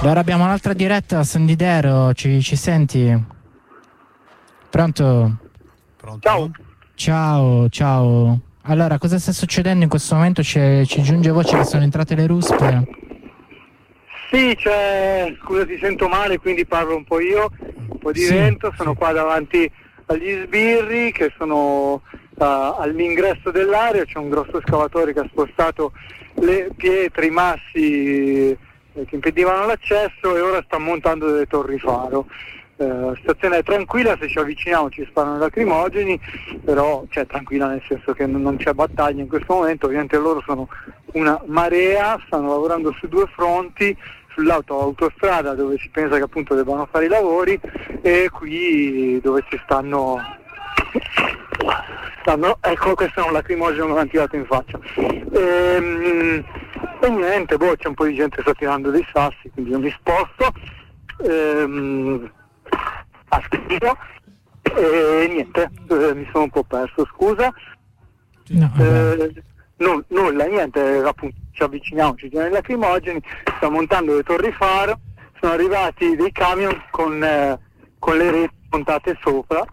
Allora abbiamo un'altra diretta a San Didero, ci senti? Pronto? Ciao. Allora, cosa sta succedendo in questo momento? Ci giunge voce che sono entrate le ruspe. Sì, scusa, ti sento male, quindi parlo un po' io, un po' di vento, sono qua davanti agli sbirri che sono all'ingresso dell'area, c'è un grosso scavatore che ha spostato le pietre, i massi che impedivano l'accesso, e ora sta montando delle torri faro. La situazione è tranquilla, se ci avviciniamo ci sparano lacrimogeni, però tranquilla nel senso che non c'è battaglia in questo momento. Ovviamente loro sono una marea, stanno lavorando su due fronti, sull'autostrada dove si pensa che appunto debbano fare i lavori, e qui dove ci stanno ecco, questo è un lacrimogeno che mi hanno tirato in faccia. E niente, c'è un po' di gente che sta tirando dei sassi, quindi io mi sposto e niente, mi sono un po' perso, scusa. Nulla, niente, appunto ci avviciniamo, ci tiriamo i lacrimogeni, sta montando le torri faro, sono arrivati dei camion con le reti montate sopra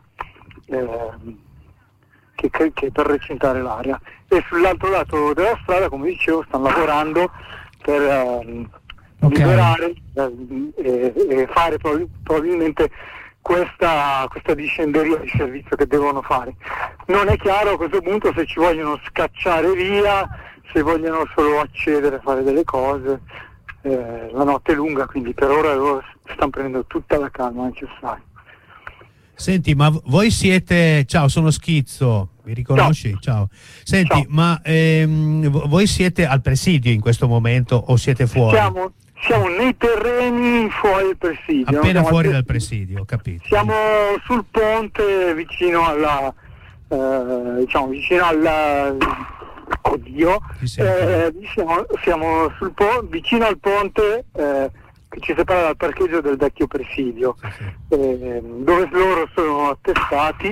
che per recintare l'area, e sull'altro lato della strada, come dicevo, stanno lavorando per liberare e fare probabilmente questa discenderia di servizio che devono fare. Non è chiaro a questo punto se ci vogliono scacciare via, se vogliono solo accedere a fare delle cose. La notte è lunga, quindi per ora loro stanno prendendo tutta la calma necessaria. Senti, ma voi siete... Ciao, sono Schizzo, mi riconosci? Ciao. Senti, ciao. Ma voi siete al presidio in questo momento o siete fuori? Siamo nei terreni fuori dal presidio. Appena fuori dal presidio, capito. Siamo sul ponte vicino alla... vicino al... Oddio. Siamo vicino al ponte... che ci separa dal parcheggio del vecchio presidio, dove loro sono attestati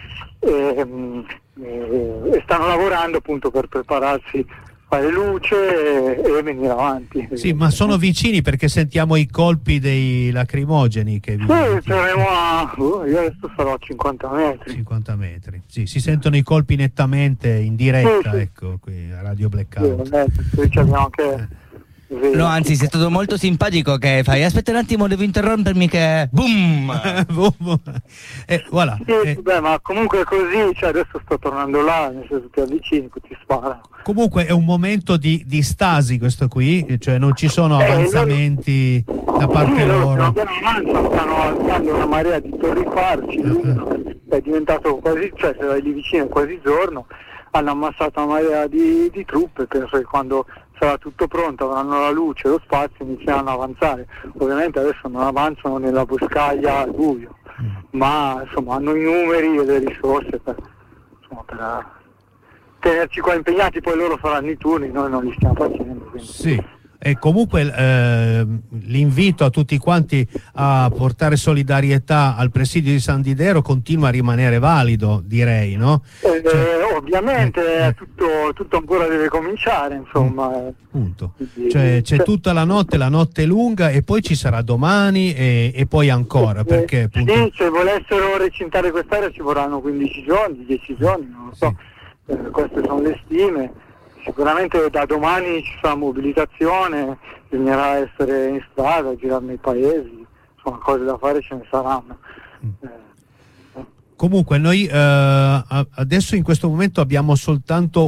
e stanno lavorando appunto per prepararsi a fare luce e venire avanti. Sì, ma sono vicini perché sentiamo i colpi dei lacrimogeni che saremo io adesso sarò a 50 metri. 50 metri, sì, si sentono i colpi nettamente in diretta, sì. Ecco, qui a Radio Blackout. Sì, abbiamo anche... No, anzi, sei stato molto simpatico che fai. Aspetta un attimo, devo interrompermi che... Boom! Voilà. Sì, ma comunque è così, adesso sto tornando là, nel senso che avvicini, ti sparano. Comunque è un momento di stasi questo qui, cioè non ci sono avanzamenti da parte loro. Stanno alzando una marea di torri farci, è diventato quasi, se vai lì vicino è quasi giorno, hanno ammassato una marea di truppe, penso che quando sarà tutto pronto, avranno la luce, lo spazio, inizieranno ad avanzare. Ovviamente adesso non avanzano nella boscaglia al buio, ma insomma hanno i numeri e le risorse per tenerci qua impegnati. Poi loro faranno i turni, noi non li stiamo facendo. Quindi. Sì. E comunque l'invito a tutti quanti a portare solidarietà al presidio di San Didero continua a rimanere valido, direi, no? Ovviamente tutto ancora deve cominciare, insomma. Punto. C'è tutta la notte è lunga, e poi ci sarà domani e poi ancora, perché appunto... Sì, se volessero recintare quest'area ci vorranno 15 giorni, 10 giorni, non lo so. Sì. Queste sono le stime. Sicuramente da domani ci sarà mobilitazione, bisognerà essere in strada, girare nei paesi, insomma cose da fare ce ne saranno. Comunque noi adesso in questo momento abbiamo soltanto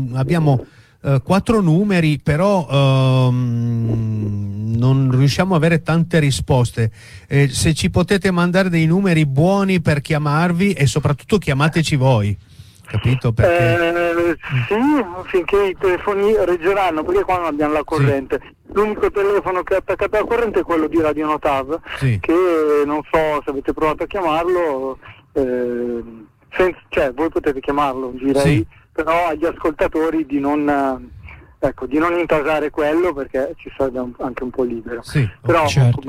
4 numeri, però non riusciamo a avere tante risposte. Se ci potete mandare dei numeri buoni per chiamarvi, e soprattutto chiamateci voi. Capito? Perché... sì, finché i telefoni reggeranno, perché qua non abbiamo la corrente. Sì. L'unico telefono che è attaccato alla corrente è quello di Radio Notav, sì. Che non so se avete provato a chiamarlo, voi potete chiamarlo, direi, sì. Però agli ascoltatori di non intasare quello, perché ci sarebbe anche un po' libero. Sì, però certo.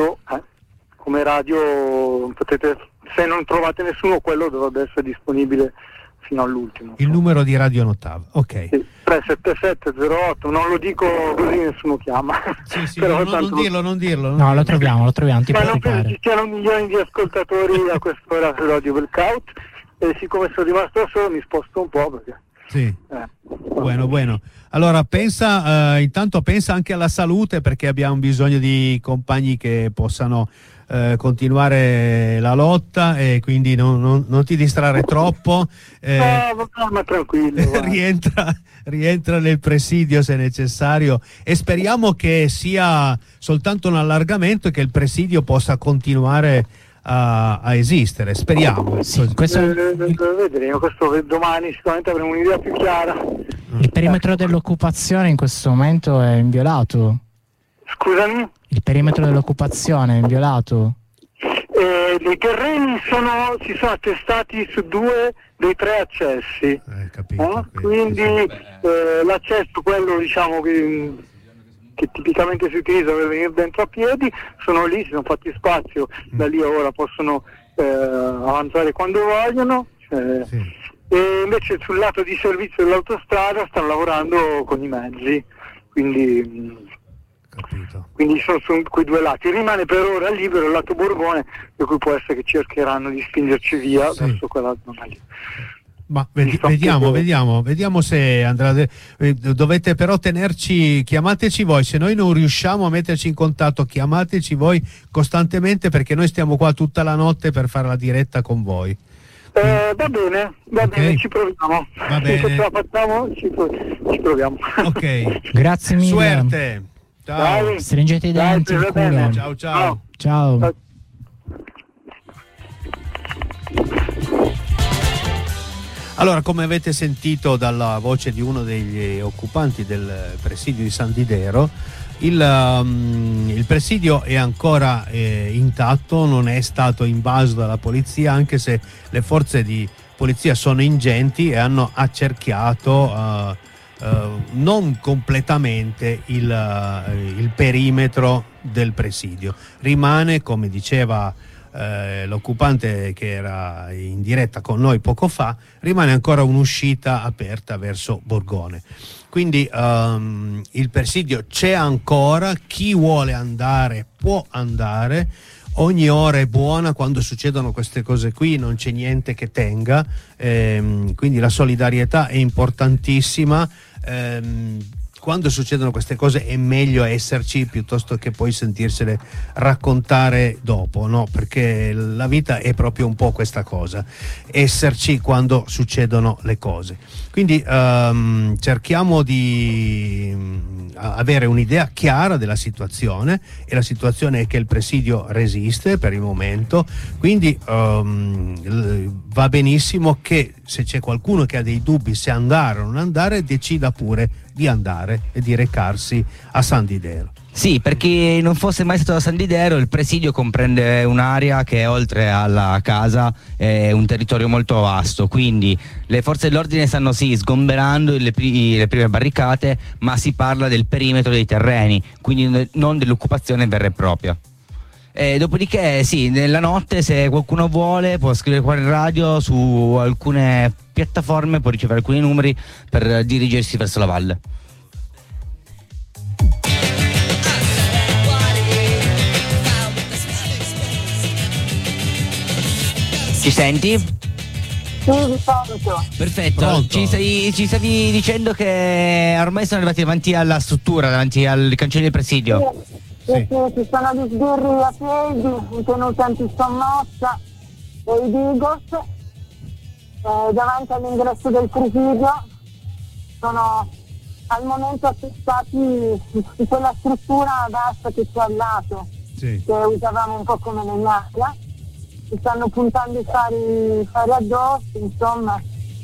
come radio potete, se non trovate nessuno, quello dovrebbe essere disponibile fino all'ultimo. Il numero di Radio Nottava, ok. Sì, 37708, non lo dico così nessuno chiama. Sì, Però non dirlo. No, lo troviamo, non ti ma non penso preoccupare. ci siano milioni di ascoltatori a quest'ora su Radio Blackout, e siccome sono rimasto solo mi sposto un po' perché... Sì. Bueno. Allora intanto pensa anche alla salute, perché abbiamo bisogno di compagni che possano continuare la lotta, e quindi non ti distrarre troppo. Ma tranquillo. rientra nel presidio se necessario, e speriamo che sia soltanto un allargamento e che il presidio possa continuare a esistere, speriamo. Sì, Vedremo, questo domani sicuramente avremo un'idea più chiara. il perimetro dell'occupazione in questo momento è inviolato. Scusami? Il perimetro dell'occupazione è inviolato. I terreni si sono attestati su 2 dei 3 accessi, Capito, quindi l'accesso, quello diciamo che tipicamente si utilizza per venire dentro a piedi, sono lì, si sono fatti spazio, da lì a ora possono avanzare quando vogliono. E invece sul lato di servizio dell'autostrada stanno lavorando con i mezzi, quindi sono quei 2 lati. Rimane per ora libero il lato Borgone, per cui può essere che cercheranno di spingerci via verso quella zona lì. Ma vediamo se andrà. Dovete però chiamateci voi, se noi non riusciamo a metterci in contatto, chiamateci voi costantemente, perché noi stiamo qua tutta la notte per fare la diretta con voi. Va bene, ci proviamo. Va bene. Se ce la facciamo, ci proviamo. Ok. Grazie mille. Suerte. Ciao. Dai. Stringete i denti, il culo. Ciao. Allora, come avete sentito dalla voce di uno degli occupanti del presidio di San Didero, il presidio è ancora intatto, non è stato invaso dalla polizia, anche se le forze di polizia sono ingenti e hanno accerchiato non completamente il perimetro del presidio. Rimane, come diceva l'occupante che era in diretta con noi poco fa, rimane ancora un'uscita aperta verso Borgone. Quindi il presidio c'è ancora, chi vuole andare può andare, ogni ora è buona quando succedono queste cose qui, non c'è niente che tenga, quindi la solidarietà è importantissima. Quando succedono queste cose è meglio esserci piuttosto che poi sentirsele raccontare dopo, no? Perché la vita è proprio un po' questa cosa, esserci quando succedono le cose. Quindi cerchiamo di avere un'idea chiara della situazione, e la situazione è che il presidio resiste per il momento, quindi va benissimo che se c'è qualcuno che ha dei dubbi se andare o non andare, decida pure di andare e di recarsi a San Didero. Sì, per chi non fosse mai stato a San Didero, il presidio comprende un'area che oltre alla casa è un territorio molto vasto, quindi le forze dell'ordine stanno sgomberando le prime barricate, ma si parla del perimetro dei terreni, quindi non dell'occupazione vera e propria. Dopodiché sì, nella notte se qualcuno vuole può scrivere qua in radio, su alcune piattaforme può ricevere alcuni numeri per dirigersi verso la valle. Ci senti? Sì, vi sento. Perfetto. Ci stavi dicendo che ormai sono arrivati davanti alla struttura, davanti al cancello del presidio. Sì, ci sono gli sbirri a piedi, i tenuti antisommossa e i Digos, davanti all'ingresso del presidio. Sono al momento attestati in quella struttura ad asta che c'è al lato, che usavamo un po' come nell'aria. Ci stanno puntando i fari addosso, insomma,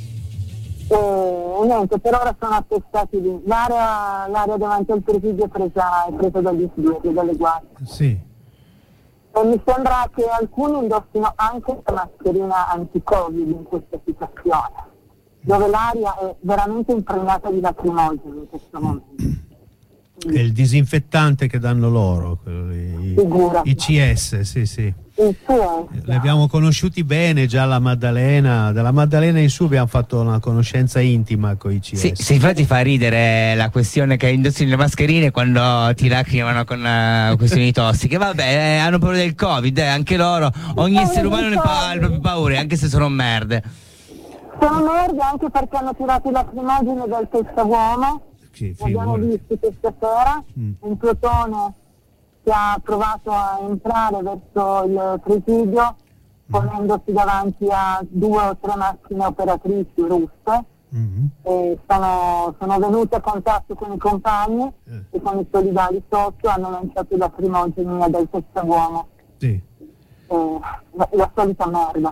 e niente, per ora sono attestati lì. L'area davanti al presidio è presa dagli sbirri, dalle guardie. Sì. E mi sembra che alcuni indossino anche la mascherina anti-Covid in questa situazione, dove l'aria è veramente impregnata di lacrimogeni in questo momento. È il disinfettante che danno loro, i CS, sì. Li abbiamo conosciuti bene già alla Maddalena, dalla Maddalena in su abbiamo fatto una conoscenza intima con i CS. Sì, infatti fa ridere la questione che indossi le mascherine quando ti lacrimano con questioni tossiche. Vabbè, hanno paura del Covid, anche loro, ogni essere umano ne ha le proprie paure, anche se sono merde. Sono merde anche perché hanno tirato i lacrimogeni dal testa-uomo. Sì, abbiamo visto questa sera un plotone che ha provato a entrare verso il presidio ponendosi davanti a 2 o 3 macchine operatrici russe e sono venute a contatto con i compagni e con i solidali sotto hanno lanciato i lacrimogeni dal testa-uomo. Sì. La solita merda.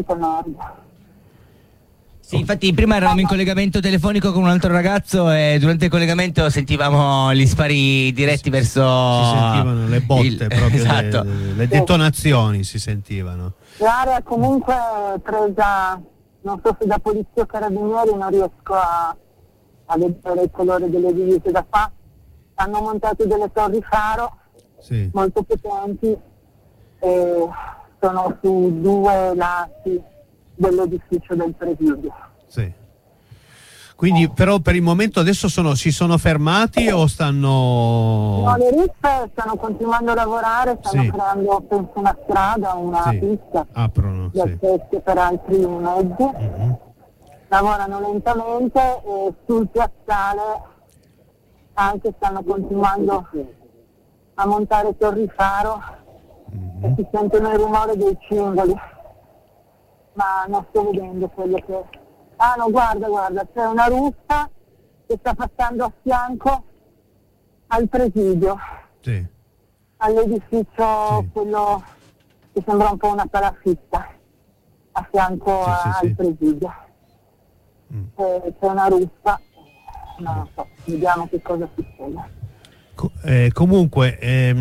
Sì, infatti prima eravamo in collegamento telefonico con un altro ragazzo e durante il collegamento sentivamo gli spari diretti verso... Si sentivano le botte, proprio esatto. le detonazioni si sentivano. L'area comunque presa, non so se da polizia o carabinieri, non riesco a vedere il colore delle divise da qua. Hanno montato delle torri faro molto potenti e sono su 2 lati dell'edificio del presidio. Sì. Quindi però per il momento adesso si sono fermati o stanno... No, le riffe stanno continuando a lavorare, stanno creando penso una strada, una pista di accesso per altri mezzi. Lavorano lentamente e sul piazzale anche stanno continuando a montare torri faro e si sentono il rumore dei cingoli. Ma non sto vedendo quello che... Ah no, guarda, c'è una russa che sta passando a fianco al presidio, all'edificio quello che sembra un po' una palafitta, a fianco al presidio. C'è una russa, non so, vediamo che cosa succede. Comunque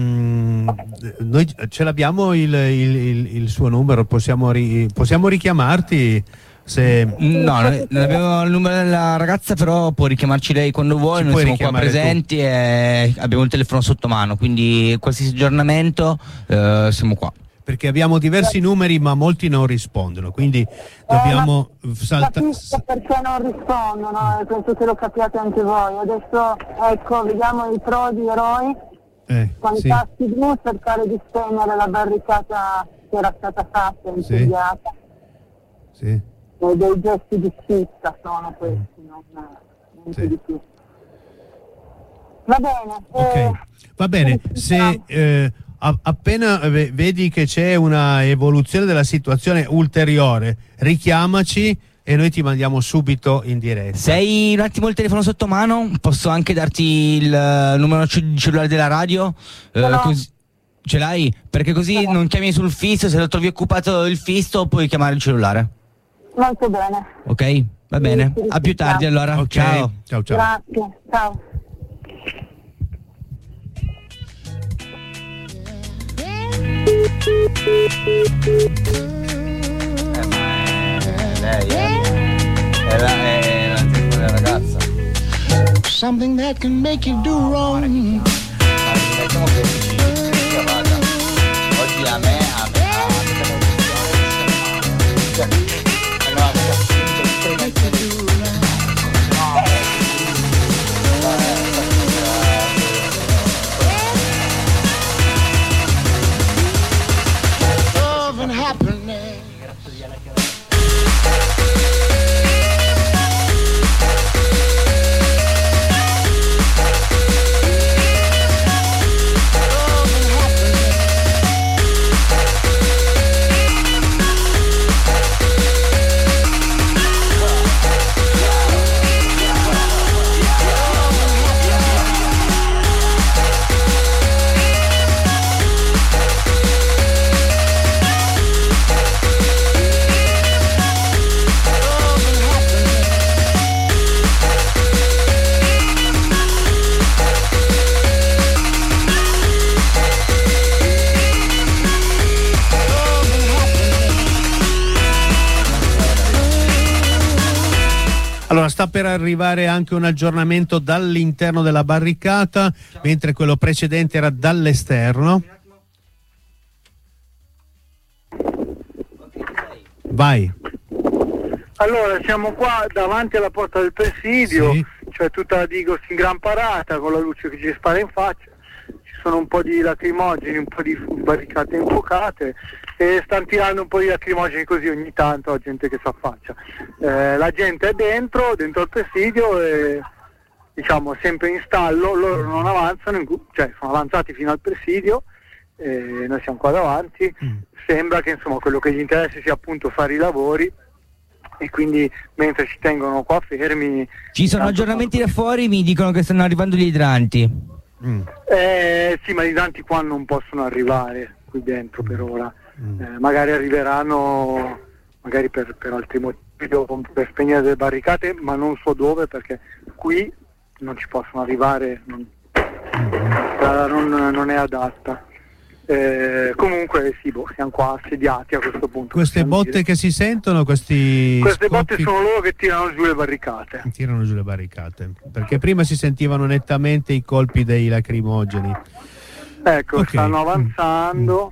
noi ce l'abbiamo il suo numero, possiamo richiamarti se... No, non abbiamo il numero della ragazza, però può richiamarci lei quando vuoi, noi siamo qua presenti e abbiamo il telefono sotto mano, quindi qualsiasi aggiornamento siamo qua. Perché abbiamo diversi numeri ma molti non rispondono, quindi dobbiamo saltare. Capisco perché non rispondono, penso che lo capiate anche voi. Adesso ecco, vediamo il pro di eroi con i tasti blu cercare di spegnere la barricata che era stata fatta, incendiata. E dei gesti di spizza sono questi, niente di più. Va bene. Va bene, se... appena vedi che c'è una evoluzione della situazione ulteriore, richiamaci e noi ti mandiamo subito in diretta. Se hai un attimo il telefono sotto mano, posso anche darti il numero cellulare della radio? Così, ce l'hai? Perché così non chiami sul fisso, se lo trovi occupato il fisso puoi chiamare il cellulare. Molto bene. Ok, va bene. A più tardi allora. Okay. Ciao. Grazie, ciao. È la ragazza. Something that can make you do wrong. Oggi a me Love and happiness. Allora, sta per arrivare anche un aggiornamento dall'interno della barricata, mentre quello precedente era dall'esterno. Vai. Allora, siamo qua davanti alla porta del presidio, sì. C'è tutta la Digos in gran parata con la luce che ci spara in faccia, ci sono un po' di lacrimogeni, un po' di barricate infuocate e stanno tirando un po' di lacrimogeni così ogni tanto la gente che si affaccia. La gente è dentro al presidio e diciamo sempre in stallo, loro non avanzano, cioè sono avanzati fino al presidio e noi siamo qua davanti. Sembra che insomma quello che gli interessa sia appunto fare i lavori e quindi mentre ci tengono qua fermi. Ci sono aggiornamenti da fuori, mi dicono che stanno arrivando gli idranti. Sì, ma gli idranti qua non possono arrivare qui dentro per ora. Magari arriveranno magari per altri motivi, per spegnere delle barricate, ma non so dove, perché qui non ci possono arrivare, la strada non è adatta. Comunque sì, siamo qua assediati a questo punto. Queste botte che si sentono, queste botte sono loro che tirano giù le barricate. Tirano giù le barricate, perché prima si sentivano nettamente i colpi dei lacrimogeni. Ecco, okay. stanno avanzando,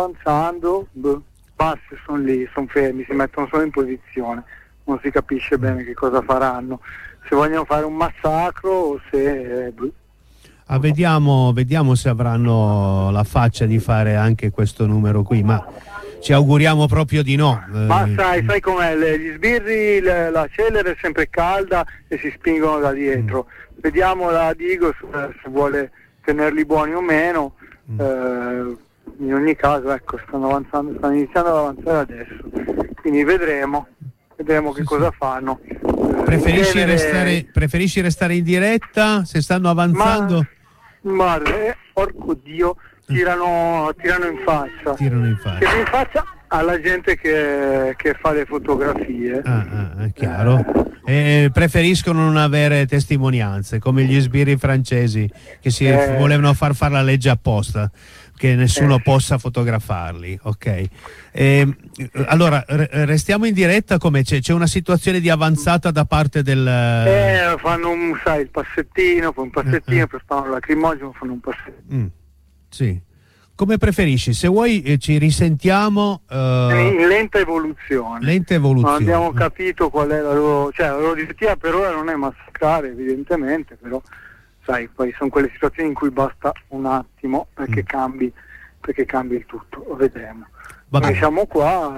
bassi sono lì, sono fermi, si mettono solo in posizione, non si capisce bene che cosa faranno, se vogliono fare un massacro o se... vediamo se avranno la faccia di fare anche questo numero qui, ma ci auguriamo proprio di no. Ma sai com'è, gli sbirri, la celere è sempre calda e si spingono da dietro. Vediamo la Digos se vuole tenerli buoni o meno. In ogni caso ecco, stanno iniziando ad avanzare adesso, quindi vedremo che cosa fanno. Preferisci restare in diretta se stanno avanzando? Ma porco Dio, tirano in faccia. Tirano in faccia alla gente che fa le fotografie. È chiaro. Preferiscono non avere testimonianze, come gli sbirri francesi che si volevano far la legge apposta, che nessuno possa fotografarli. Ok. Allora restiamo in diretta, come c'è una situazione di avanzata da parte del fanno il passettino, poi un passettino, poi fanno il lacrimogeno, fanno un passettino. Sì. Come preferisci? Se vuoi ci risentiamo in lenta evoluzione. Non abbiamo capito qual è la loro direttiva per ora, non è massacrare evidentemente, però sai, poi sono quelle situazioni in cui basta un attimo perché cambi il tutto, lo vedremo. Noi siamo qua.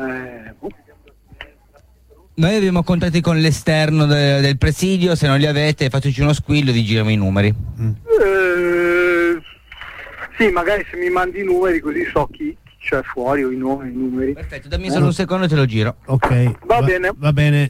Noi abbiamo contatti con l'esterno del presidio, se non li avete fateci uno squillo e vi giriamo i numeri. Sì, magari se mi mandi i numeri così so chi c'è fuori o i numeri. Perfetto, dammi solo un secondo e te lo giro. Ok, va bene.